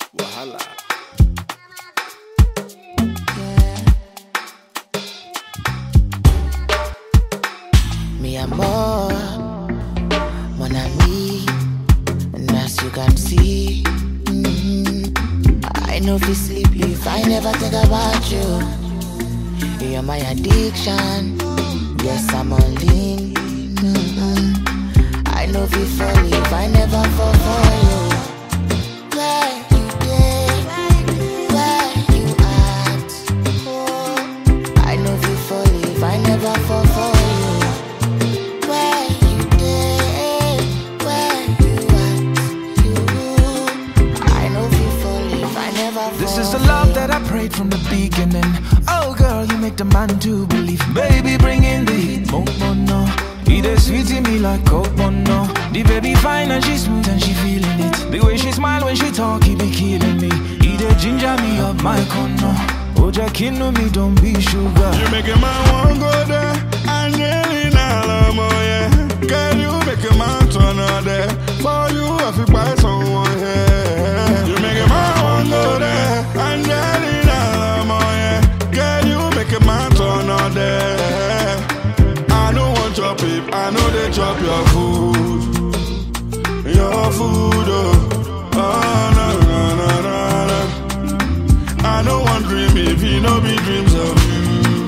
Wahala. Me amor, mon ami, and as you can see, I know if you sleep if I never think about you. You're my addiction, yes I'm all in. I know if you fall if I never fall for you. Where you dey, where you at? I know if you fall if I never fall for you. Where you dey, where you at? I know if you fall if I never fall. This is the love that I prayed from the beginning. Oh girl, you make the man to believe. Baby, bring in the heat, no. He dey sweet in me like coke, no. The baby fine and she smooth and she feeling it. The way she smile when she talk, he be killing me. He dey ginger me up my corner. Oh, Jack, you know me, don't be sugar. You make a man want go there, Angelina Lamo, yeah. Girl, you make a man turn on there. For you, I feel buy someone, yeah. You make a man want go there, Angelina Lamo, yeah. Girl, you make a man turn on there. I don't want your peep, I know they chop your food. Your food, oh no. I don't want dream if you know be dreams of you.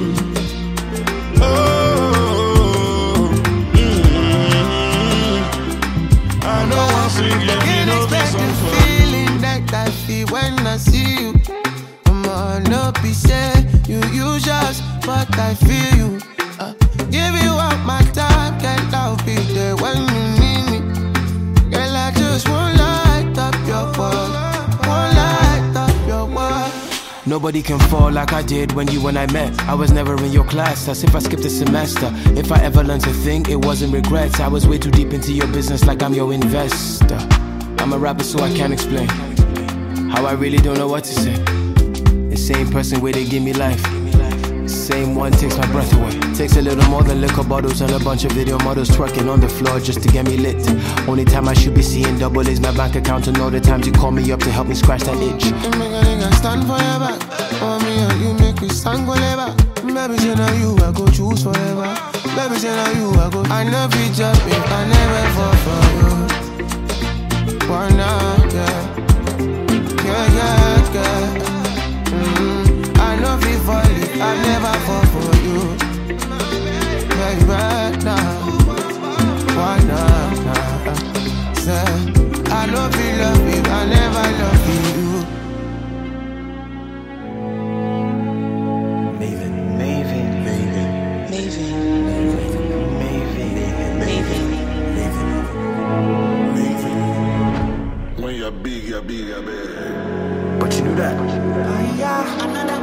I know I'm singing, you know be so fun. Feeling that I feel when I see you. I'm on up, be said you usual, but I feel you. Give you up my time, girl, I'll be there when you need me. Girl, I just won't light up your world, won't light up your world. Nobody can fall like I did when you and I met. I was never in your class, as if I skipped a semester. If I ever learned to think, it wasn't regrets. I was way too deep into your business like I'm your investor. I'm a rapper so I can't explain how I really don't know what to say. The same person where they give me life, same one takes my breath away. Takes a little more than liquor bottles and a bunch of video models twerking on the floor just to get me lit. Only time I should be seeing double is my bank account, and all the times you call me up to help me scratch that itch. You make a nigga stand for your back. For me and you make me stand forever. Baby, say now you I go choose forever. Baby, say now you I go. I never be just if I never fall for you. Why not, yeah. I know if you fall if I never fall for you. Baby, right now. Why not, say I know if you love me, I never love you. When you're big, you're big. But you knew that. Yeah.